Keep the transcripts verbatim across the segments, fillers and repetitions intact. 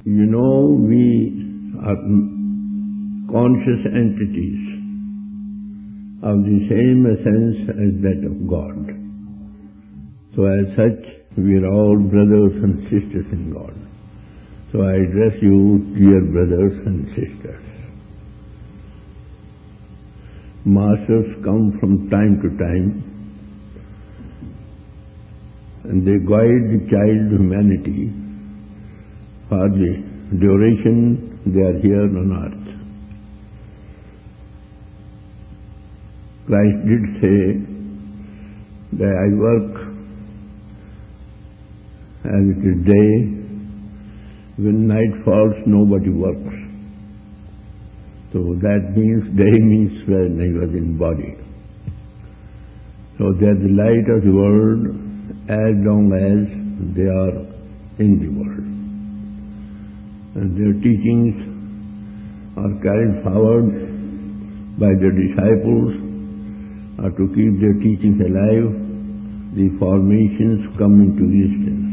You know, we are conscious entities of the same essence as that of God. So as such, we are all brothers and sisters in God. So I address you, dear brothers and sisters. Masters come from time to time and they guide the child humanity for the duration they are here on earth. Christ did say that I work as it is day. When night falls, nobody works. So that means day means when I was in body. So they are the light of the world as long as they are in the world. And their teachings are carried forward by their disciples, or to keep their teachings alive, the formations come into existence.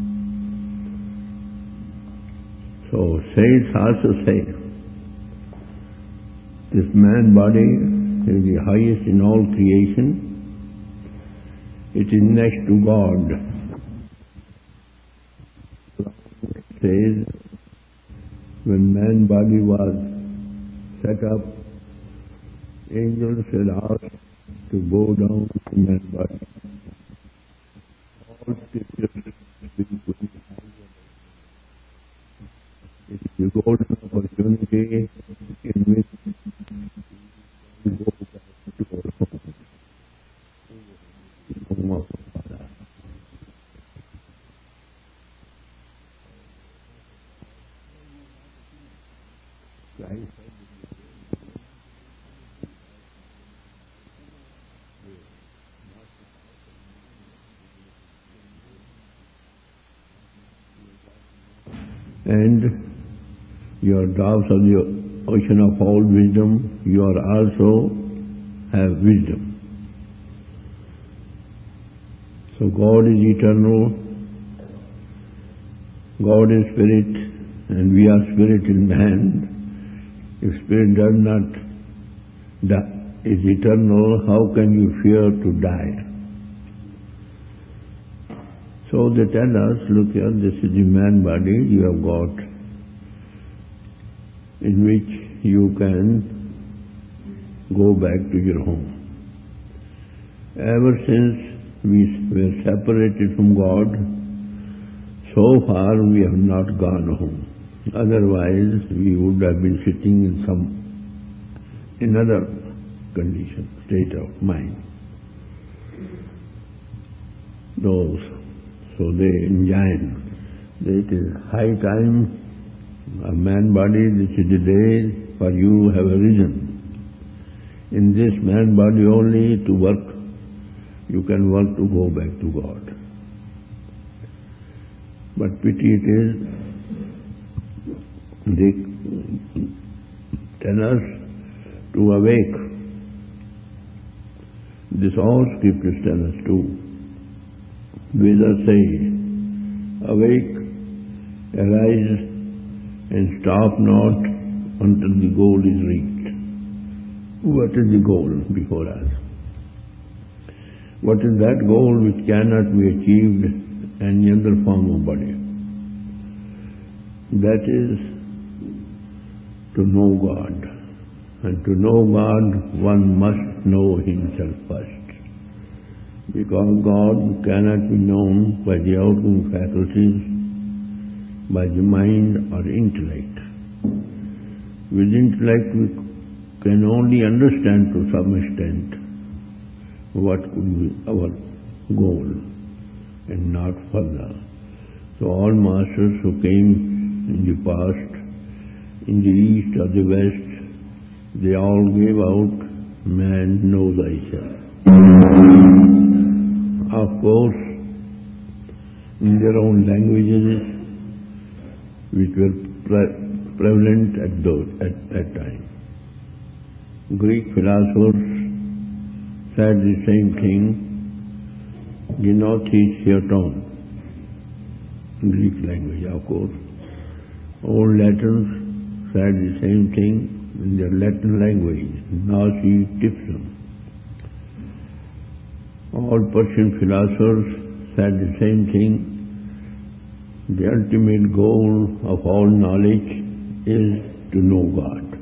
So saints also say, this man body is the highest in all creation. It is next to God. It says, when man body was set up, angels were asked to go down to man body. All scriptures speak with the it is a golden opportunity in which we go back to our home, the home of our Father. Christ and your dogs of the ocean of all wisdom, you are also have wisdom. So God is eternal, God is spirit, and we are spirit in man. If spirit does not die, is eternal, how can you fear to die? So they tell us, look here, this is the man body you have got, in which you can go back to your home. Ever since we were separated from God, so far we have not gone home. Otherwise we would have been sitting in some another condition, state of mind. Those, so they enjoin. It is high time. A man body, this is the day for you have arisen. In this man body only to work, you can work to go back to God. But pity it is, they tell us to awake. This all scriptures tell us too. Vedas say, awake, arise, and stop not until the goal is reached. What is the goal before us? What is that goal which cannot be achieved in any other form of body? That is to know God. And to know God, one must know himself first. Because God cannot be known by the outgoing faculties, by the mind or intellect. With intellect we can only understand to some extent what could be our goal and not further. So all masters who came in the past, in the east or the west, they all gave out, man, know thyself. Of course, in their own languages, which were pre- prevalent at, those, at that time. Greek philosophers said the same thing, Gnosis Theoton, Greek language, of course. Old Latins said the same thing in their Latin language, nasi tipsum. All Persian philosophers said the same thing. The ultimate goal of all knowledge is to know God.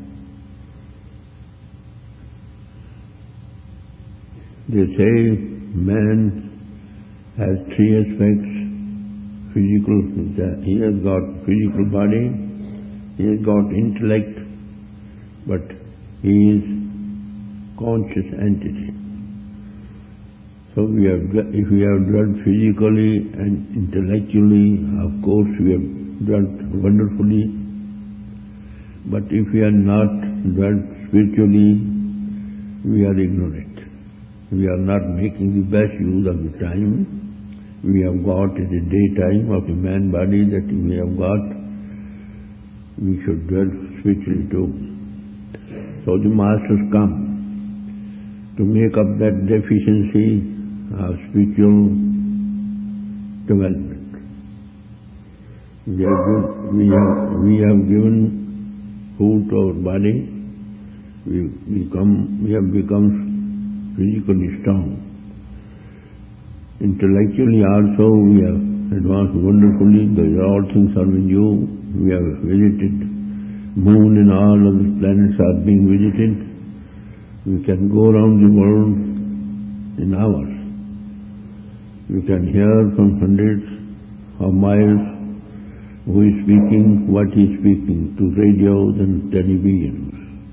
They say man has three aspects. Physical, he has got physical body, he has got intellect, but he is conscious entity. So we have, if we have dwelt physically and intellectually, of course we have dwelt wonderfully. But if we are not dwelt spiritually, we are ignorant. We are not making the best use of the time we have got in the daytime of the man body that we have got. We should dwell spiritually too. So the masters come to make up that deficiency of spiritual development. We have, we have, we have given food to our body. We, become, we have become physically strong. Intellectually also we have advanced wonderfully. Those all things are with you. We have visited moon and all of the planets are being visited. We can go around the world in hours. You can hear from hundreds of miles who is speaking, what he is speaking to radios and televisions.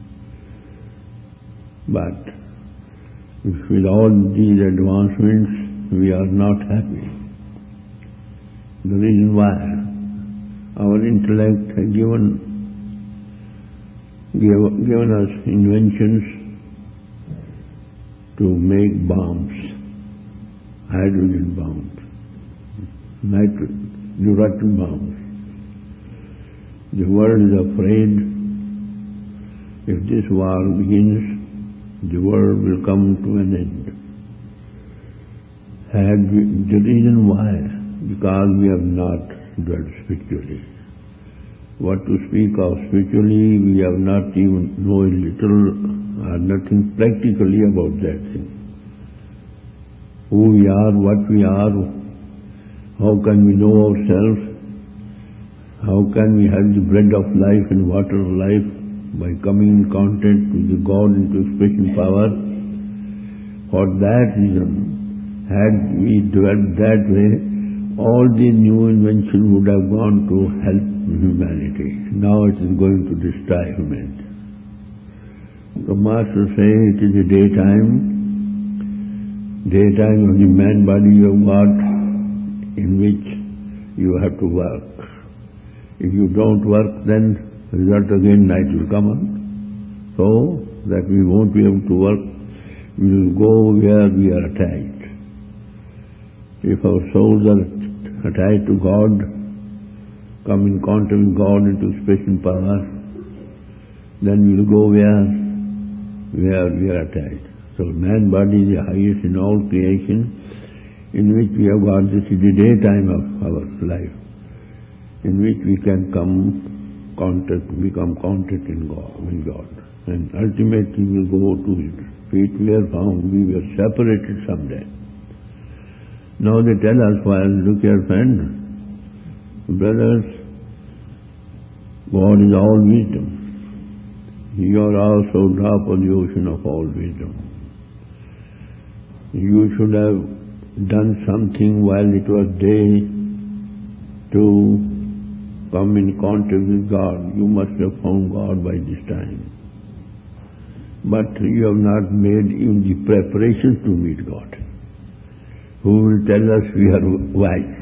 But with all these advancements, we are not happy. The reason why our intellect has given, give, given us inventions to make bombs, hydrogen bombs, nitrogen, neutronic bombs. The world is afraid if this war begins, the world will come to an end. And the reason why, because we have not dwelt spiritually. What to speak of spiritually, we have not even know a little or nothing practically about that thing. Who we are, what we are, how can we know ourselves, how can we have the bread of life and water of life by coming in contact with the God into expression power. For that reason, had we dwelt that way, all the new inventions would have gone to help humanity. Now it is going to destroy humanity. The Master says it is a daytime, daytime of the man body you have got, in which you have to work. If you don't work, then result again night will come on. So that we won't be able to work, we will go where we are attached. If our souls are attached to God, come in contact with God into expression power, then we will go where, where we are attached. So man body is the highest in all creation, in which we have got, this is the daytime of our life, in which we can come contact, become contact in God, in God. And ultimately we will go to it. Feet were found, we were separated someday. Now they tell us, well, look here friend, brothers, God is all wisdom. You are also drop of the ocean of all wisdom. You should have done something while it was day to come in contact with God. You must have found God by this time. But you have not made even the preparations to meet God. Who will tell us we are wise?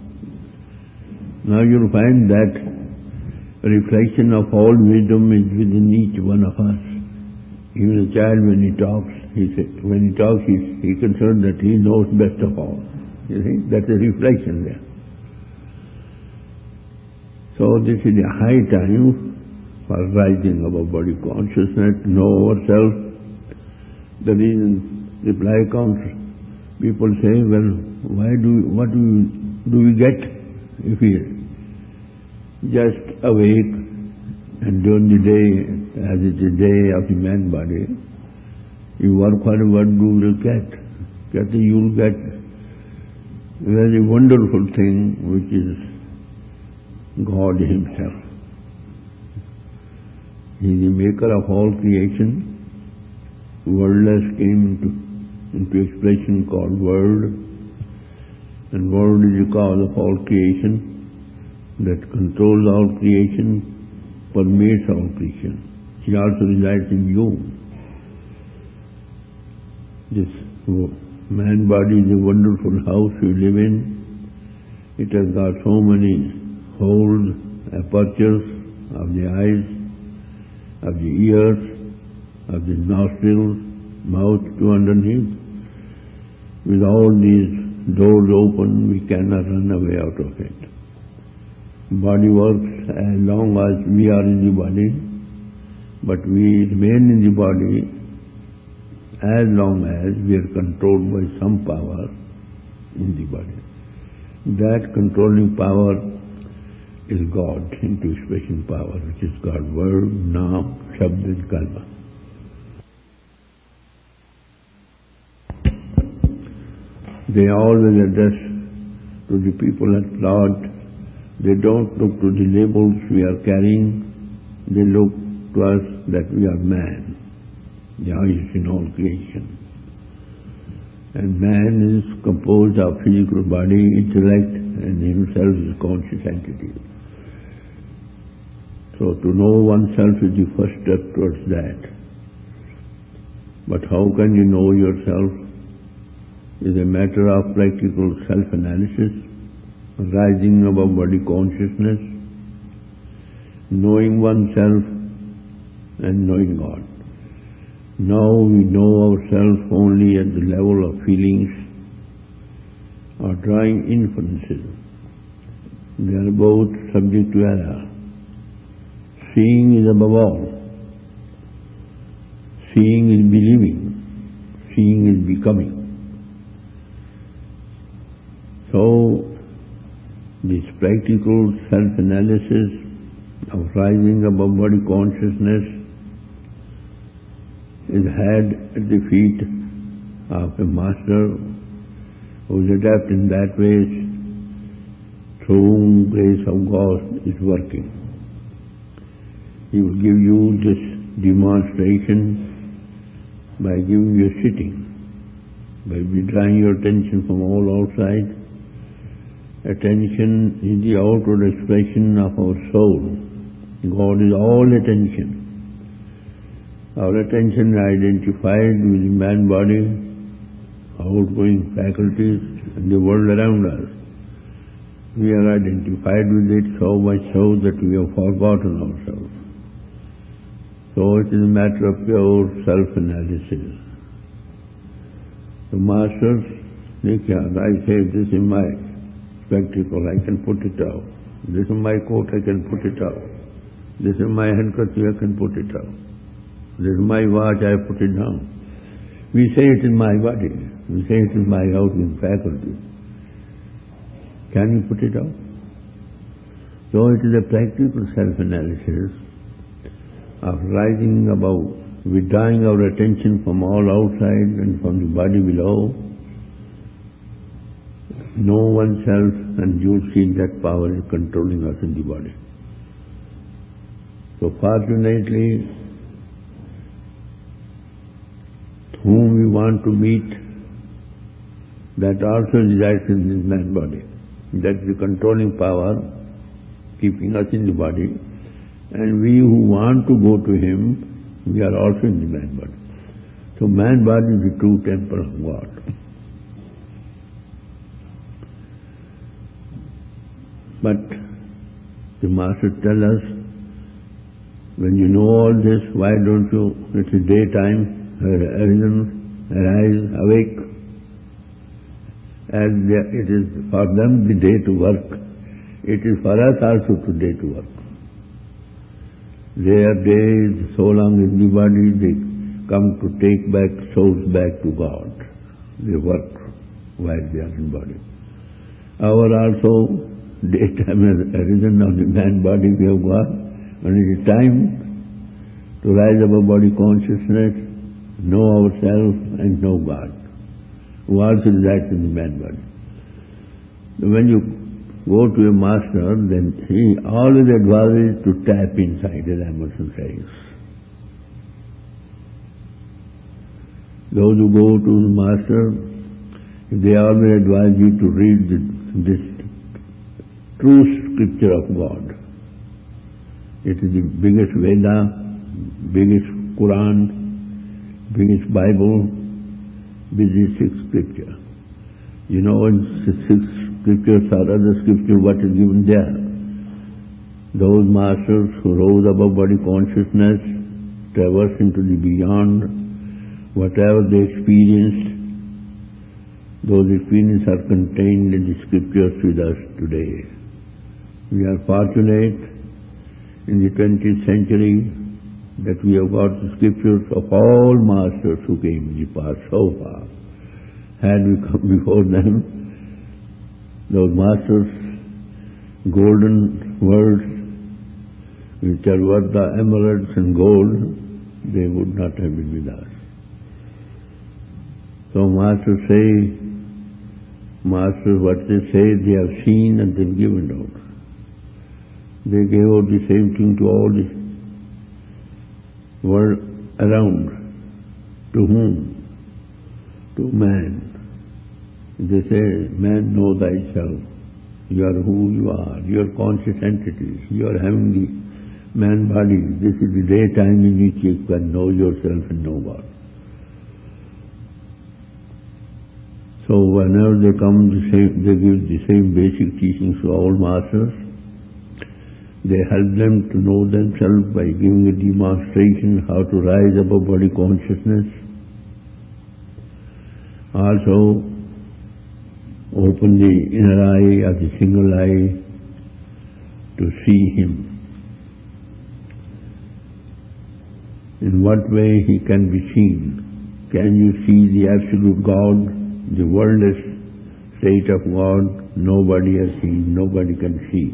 Now you'll find that reflection of all wisdom is within each one of us. Even a child, when he talks, he say, when he talks, he's he concerned that he knows best of all. You see, that's a reflection there. So this is a high time for rising above body consciousness, know ourselves. The reason reply comes, people say, well, why do what do we, do we get if we just awake, and during the day, as it is day of the man body, you work for what you will get. Get you will get a very wonderful thing, which is God Himself. He is the maker of all creation. Wordless came into, into expression called Word, and Word is the cause of all creation, that controls all creation, permeates all creation. He also resides in you. This man body is a wonderful house you live in. It has got so many holes, apertures of the eyes, of the ears, of the nostrils, mouth to underneath. With all these doors open, we cannot run away out of it. Body works as long as we are in the body, but we remain in the body as long as we are controlled by some power in the body. That controlling power is God, into expression power, which is called Word, Naam, Shabd and Kalma. They always address to the people at large. They don't look to the labels we are carrying. They look to us that we are man, the highest in all creation. And man is composed of physical body, intellect, and himself is a conscious entity. So to know oneself is the first step towards that. But how can you know yourself? It is a matter of practical self-analysis, rising above body consciousness, knowing oneself and knowing God. Now we know ourselves only at the level of feelings or drawing inferences. They are both subject to error. Seeing is above all. Seeing is believing. Seeing is becoming. So, this practical self-analysis of rising above body consciousness is had at the feet of a master who is adept in that way, through whom grace of God is working. He will give you this demonstration by giving you sitting, by withdrawing your attention from all outside. Attention is the outward expression of our soul. God is all attention. Our attention is identified with the man body, outgoing faculties, and the world around us. We are identified with it so much so that we have forgotten ourselves. So it is a matter of pure self-analysis. The masters, they can, I say, this is my spectacle, I can put it out. This is my coat, I can put it out. This is my handkerchief, I can put it out. This is my watch, I put it down. We say it is my body. We say it is my outgoing faculty. Can you put it out? So it is a practical self-analysis of rising above, withdrawing our attention from all outside and from the body below. Know oneself, and you see that power is controlling us in the body. So fortunately, whom we want to meet, that also resides in this man body. That is the controlling power keeping us in the body. And we who want to go to Him, we are also in the man body. So man body is the true temple of God. But the Master tells us, when you know all this, why don't you, it is daytime, arisen, arise, awake. As it is for them the day to work, it is for us also today to work. Their day is so long in the body, they come to take back souls back to God. They work while they are in body. Our also daytime has arisen of the man body we have got, when it is time to rise above body consciousness, know ourselves and know God, who also resides in the man body. So when you go to a master, then he always advises to tap inside, as Emerson says. Those who go to the master, they always advise you to read the, this true scripture of God. It is the biggest Veda, biggest Quran, biggest Bible, biggest sixth scripture. You know, in six scriptures or other scriptures, what is given there? Those masters who rose above body consciousness, traversed into the beyond, whatever they experienced, those experiences are contained in the scriptures with us today. We are fortunate in the twentieth century that we have got the scriptures of all masters who came in the past so far. Had we come before them, those masters' golden words, which are worth the emeralds and gold, they would not have been with us. So masters say, masters what they say, they have seen and they've given out. They gave out the same thing to all the world around. To whom? To man. They say, man, know thyself. You are who you are. You are conscious entities. You are having the man body. This is the daytime in which you can know yourself and know God. So whenever they come, the same, they give the same basic teachings to all masters. They help them to know themselves by giving a demonstration how to rise above body consciousness. Also, open the inner eye or the single eye to see Him. In what way He can be seen? Can you see the absolute God? The worldless state of God, nobody has seen, nobody can see.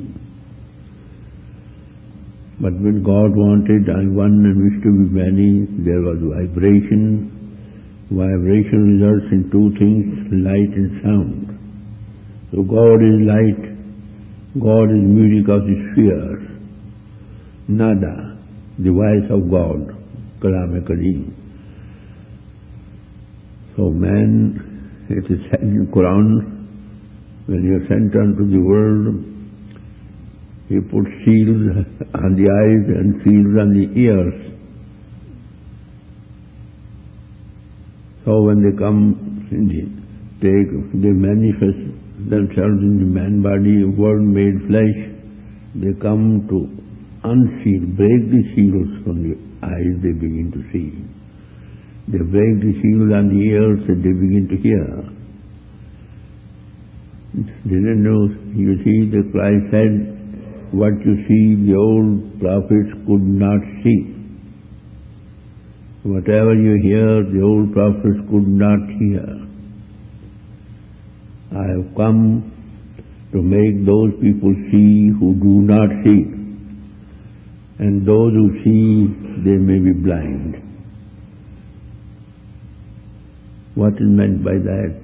But when God wanted, I one and wished to be many, there was vibration. Vibration results in two things, light and sound. So God is light, God is music of the spheres. Nada, the voice of God, Kalam-e-Kareem. So man, it is said in Quran, when you are sent unto the world, He puts seals on the eyes and seals on the ears. So when they come, in the, take, they manifest themselves in the man body, word made flesh, they come to unseal, break the seals from the eyes, they begin to see. They break the seals on the ears and they begin to hear. Didn't know, you see, the Christ said, what you see, the old prophets could not see. Whatever you hear, the old prophets could not hear. I have come to make those people see who do not see. And those who see, they may be blind. What is meant by that?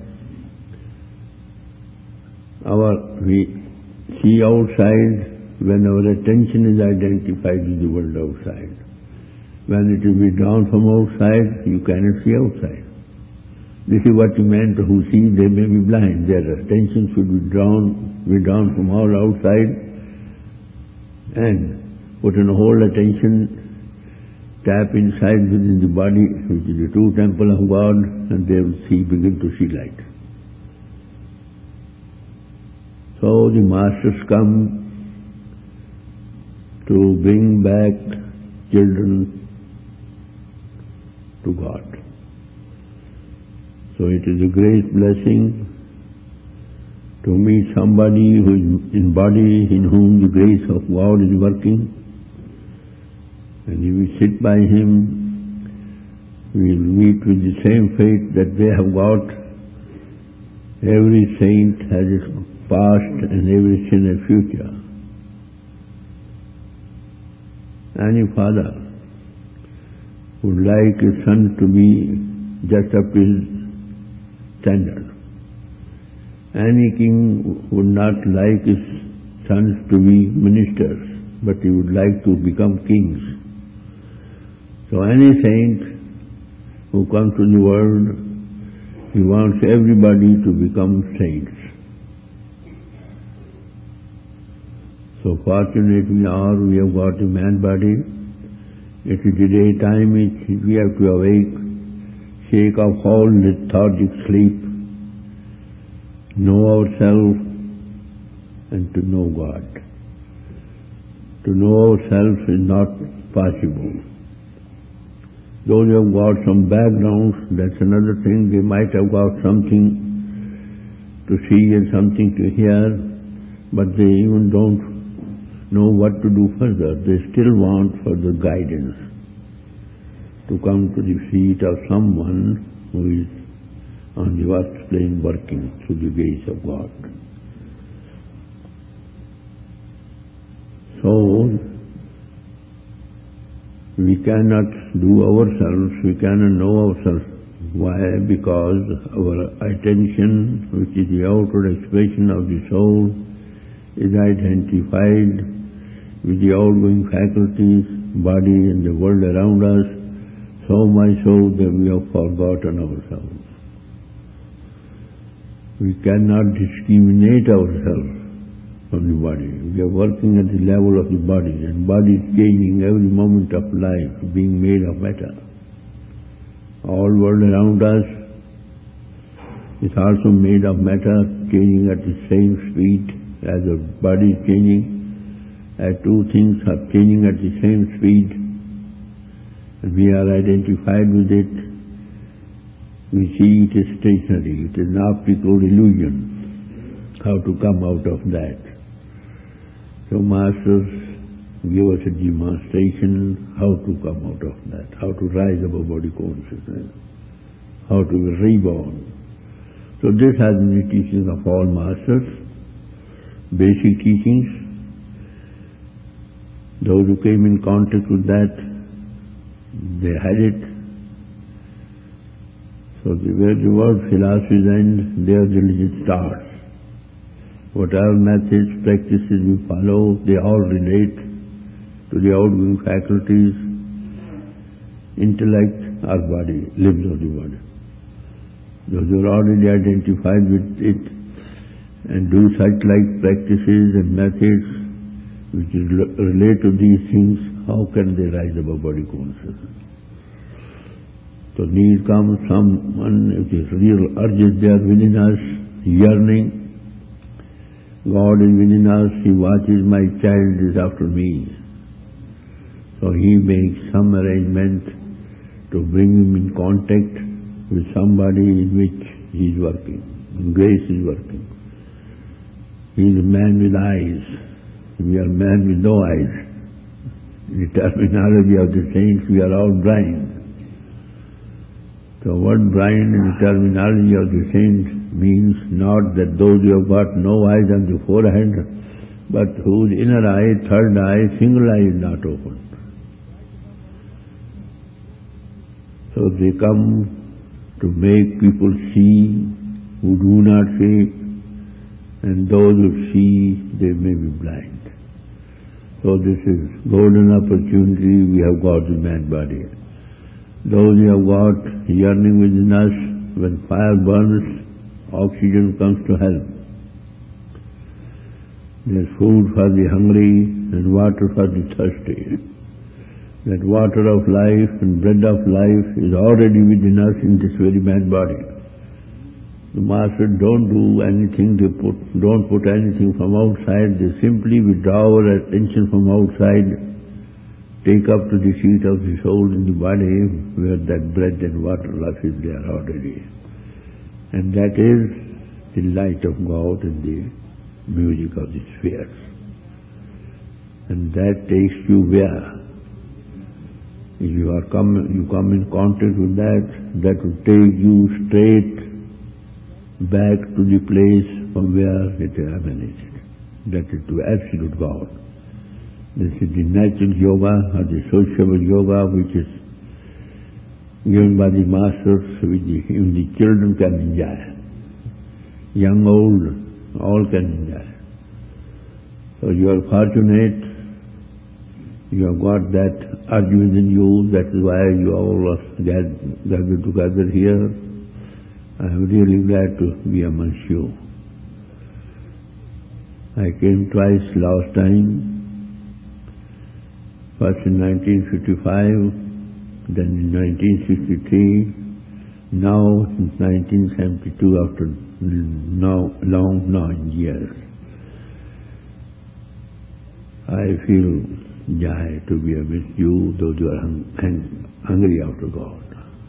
Our, we see outside when our attention is identified with the world outside. When it is withdrawn from outside, you cannot see outside. This is what you meant, who see, they may be blind. Their attention should be drawn, withdrawn from all outside and put in whole attention, tap inside within the body, which is the true temple of God, and they will see, begin to see light. So the masters come to bring back children to God. So it is a great blessing to meet somebody who is in body, in whom the grace of God is working. And if we sit by him, we will meet with the same fate that they have got. Every saint has his past and everything in the future. Any father would like his son to be just up to his standard. Any king would not like his sons to be ministers, but he would like to become kings. So any saint who comes to the world, he wants everybody to become saints. So fortunate we are, we have got a man body. It is the daytime, we have to awake, shake off all lethargic sleep, know ourselves and to know God. To know ourselves is not possible. Those who have got some backgrounds, that's another thing. They might have got something to see and something to hear, but they even don't know what to do further. They still want further guidance to come to the feet of someone who is on the work plane working through the ways of God. So, we cannot do ourselves, we cannot know ourselves. Why? Because our attention, which is the outward expression of the soul, is identified with the outgoing faculties, body and the world around us, so much so that we have forgotten ourselves. We cannot discriminate ourselves from the body. We are working at the level of the body, and body is changing every moment of life, being made of matter. All world around us is also made of matter, changing at the same speed as the body is changing. As two things are changing at the same speed, and we are identified with it, we see it is stationary, it is an optical illusion. How to come out of that? So masters give us a demonstration how to come out of that, how to rise above body consciousness, how to be reborn. So this has been the teaching of all masters, basic teachings. Those who came in contact with that, they had it. So the, where the word philosophies end, there the religion starts. Whatever methods, practices we follow, they all relate to the outgoing faculties, intellect or body, limbs of the body. Those who are already identified with it and do such like practices and methods which is relate to these things, how can they rise above body consciousness? So need comes someone, if the real urge is there within us, yearning. God is within us, He watches, my child is after me. So He makes some arrangement to bring him in contact with somebody in which he is working, grace is working. He is a man with eyes. We are men with no eyes. In the terminology of the saints, we are all blind. So what blind in the terminology of the saints means not that those who have got no eyes on the forehead, but whose inner eye, third eye, single eye is not open. So they come to make people see who do not see, and those who see, they may be blind. So this is golden opportunity we have got the man body. Those who have got yearning within us, when fire burns, oxygen comes to help. There's food for the hungry and water for the thirsty. That water of life and bread of life is already within us in this very man body. The Master don't do anything, they put, don't put anything from outside, they simply withdraw our attention from outside, take up to the seat of the soul in the body, where that bread and water life is there already. And that is the light of God and the music of the spheres. And that takes you where? If you are come, you come in contact with that, that will take you straight back to the place from where it emanated. That is to absolute God. This is the natural yoga or the sociable yoga which is given by the masters, which the, even the children can enjoy. Young, old, all can enjoy. So you are fortunate, you have got that urge within you, that is why you all are gathered together here. I am really glad to be amongst you. I came twice last time, first in nineteen fifty-five, then in nineteen sixty-three, now since nineteen seventy-two, after now long nine years. I feel joy to be with you, those who are hung, hung, hungry after God.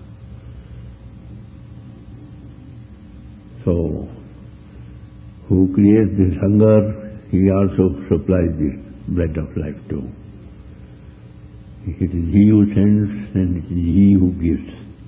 So, who creates this hunger, he also supplies the bread of life too. It is he who sends and it is he who gives.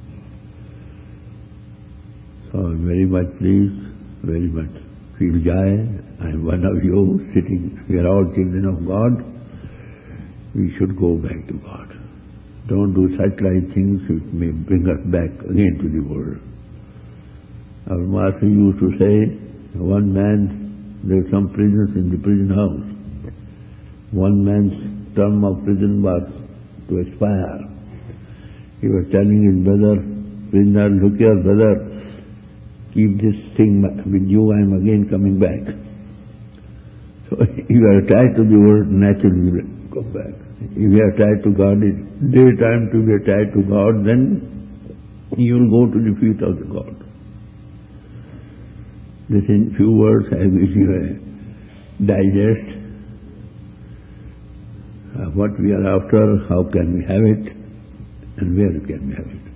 So I am very much pleased, very much feel joy. I am one of you sitting, we are all children of God. We should go back to God. Don't do such like things which may bring us back again to the world. Our master used to say, one man, there are some prisoners in the prison house. One man's term of prison was to expire. He was telling his brother, prisoner, look here brother, keep this thing with you, I am again coming back. So if you are attached to the world, naturally you will come back. If you are attached to God, it's daytime to be attached to God, then you will go to the feet of the God. This in few words I wish you a digest uh, what we are after, how can we have it, and where can we have it.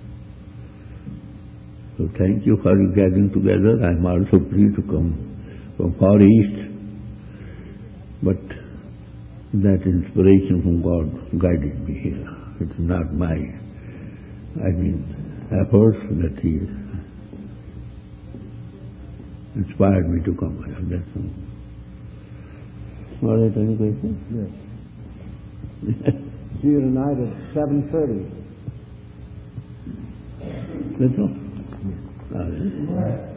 So thank you for gathering together. I am also free to come from far east, but that inspiration from God guided me here. It is not my, I mean, efforts that He inspired me to come here. That's all. All right, any questions? Yes. See you tonight at seven thirty. That's all. All right.